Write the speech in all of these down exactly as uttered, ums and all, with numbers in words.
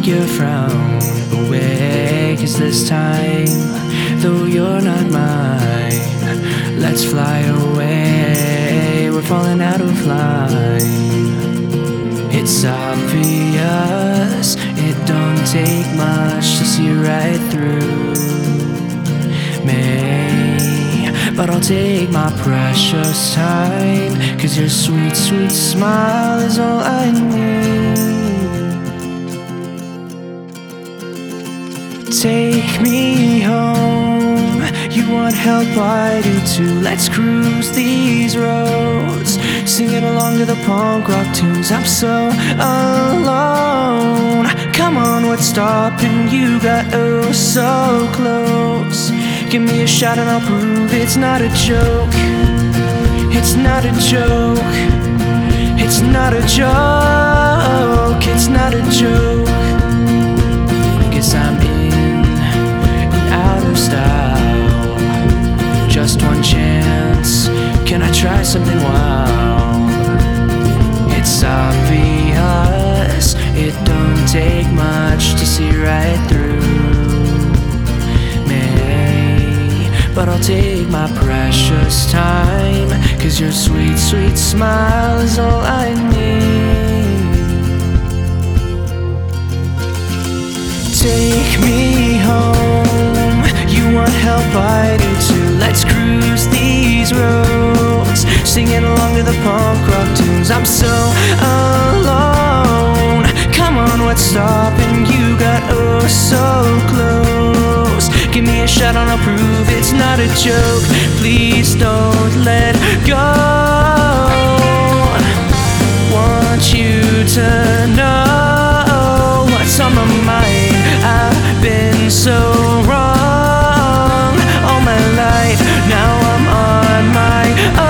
take your frown away, 'cause this time, though you're not mine, let's fly away. We're falling out of line. It's obvious, it don't take much to see right through me, but I'll take my precious time, 'cause your sweet, sweet smile is all I need. Take me home, you want help, I do too. Let's cruise these roads, singing along to the punk rock tunes. I'm so alone. Come on, what's stopping you? Got oh so close. Give me a shot and I'll prove it's not a joke. It's not a joke. It's not a joke. It's not a joke. Guess I'm in and out of style. Just one chance, can I try something wild? It's obvious, it don't take much to see right through me, but I'll take my precious time, 'cause your sweet, sweet smile is all I need. Take me home, you want help, I do too. Let's cruise these roads, singing along to the punk rock tunes. I'm so alone. Come on, what's stopping you? Got oh so close. Give me a shot and I'll prove it's not a joke. Please don't let go. Want you to know what's on my mind. I've been so wrong all my life. Now I'm on my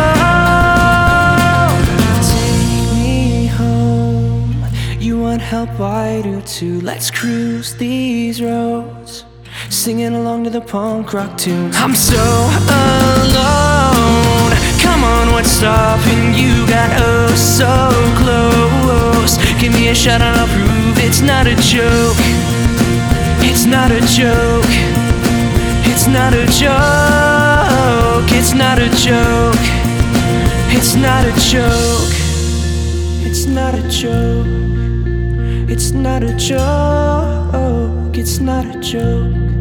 own. Take me home. You want help, I do too. Let's cruise these roads, singing along to the punk rock tunes. I'm so alone. Come on, what's stopping you? Got oh so close. Give me a shot and I'll prove it's not a joke. It's not a joke. It's not a joke. It's not a joke. It's not a joke. It's not a joke. It's not a joke. It's not a joke.